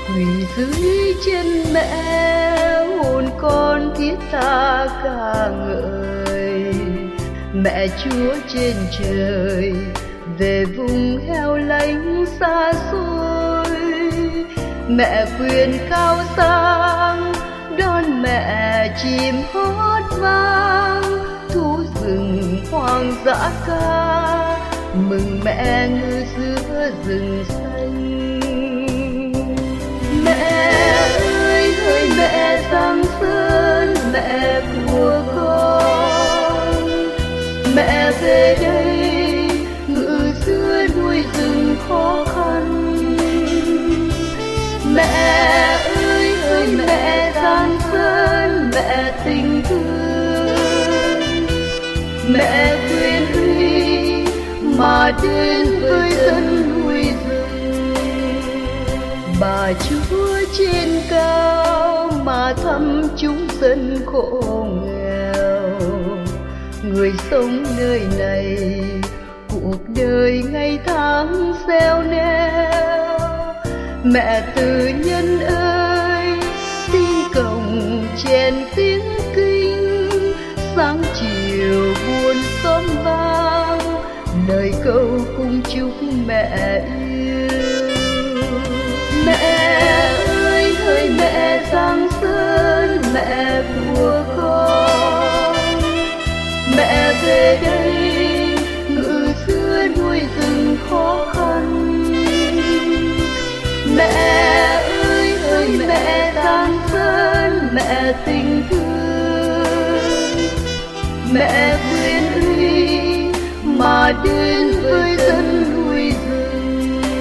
quỳ dưới chân mẹ, hồn con thiết tha ca ngợi. Mẹ Chúa trên trời, về vùng heo lánh xa xôi. Mẹ quyền cao sang, đón mẹ chim hót vang. Thú rừng hoang dã ca, mừng mẹ ngự giữa rừng xanh. Mẹ ơi hỡi mẹ Giang Sơn, mẹ của con. Mẹ về đây ngự giữa núi rừng khó khăn. Mẹ ơi hỡi mẹ Giang Sơn, mẹ tình thương. Mẹ quyền uy mà đến với dân núi rừng. Bà Chúa trên cao mà thăm chúng dân khổ nghèo. Người sống nơi này cuộc đời ngày tháng xeo neo. Mẹ từ nhân ơi, xin cổng chèn tiếng kinh. Sáng chiều buồn xóm vang, lời câu cung chúc mẹ yêu. Mẹ ơi hỡi mẹ Giang Sơn, mẹ của con. Mẹ về đây ngự giữa núi rừng khó khăn. Mẹ ơi hỡi mẹ Giang Sơn, mẹ tình thương. Mẹ quyền uy mà đến với dân núi rừng.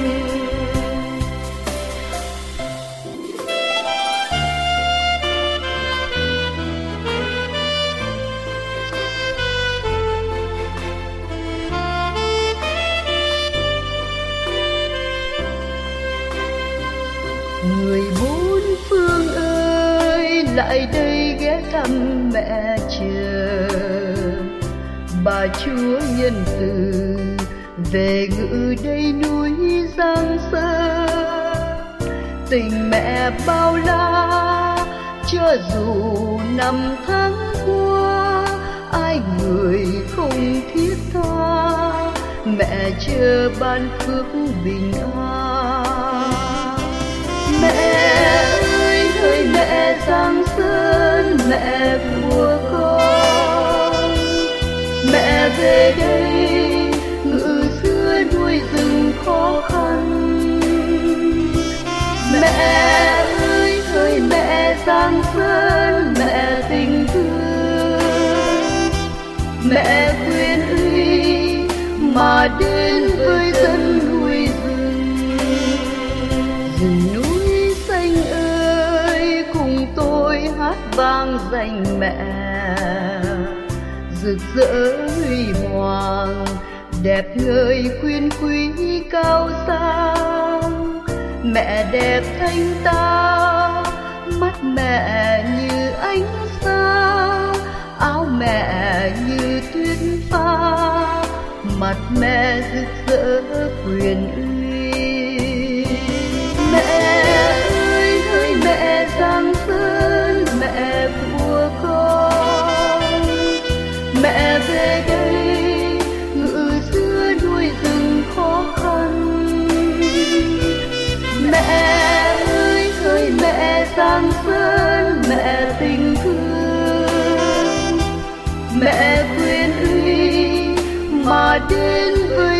Người bốn phương ơi, lại đây ghé thăm mẹ chờ. Bà Chúa nhân từ về ngự đây núi Giang Sơn. Tình mẹ bao la cho dù năm tháng qua, ai người không thiết tha. Mẹ chờ ban phước bình an. Mẹ ơi hỡi mẹ Giang Sơn, mẹ của con. Mẹ về đây ngự giữa núi rừng khó khăn. Mẹ ơi hỡi mẹ Giang Sơn, mẹ tình thương. Mẹ quyền uy mà đến với dân núi rừng. Rừng núi xanh ơi, cùng tôi hát vang danh mẹ. Rực rỡ huy hoàng, đẹp ngời quyến quý cao sang. Mẹ đẹp thanh tao, mắt mẹ như ánh sao. Áo mẹ như tuyết pha, mặt mẹ rực rỡ quyền uy. Mẹ ơi hỡi mẹ Giang Sơn, mẹ của con. Mẹ về đây ngự giữa núi rừng khó khăn. Mẹ ơi hỡi mẹ Giang Sơn, mẹ tình thương. Mẹ quyền uy mà đến với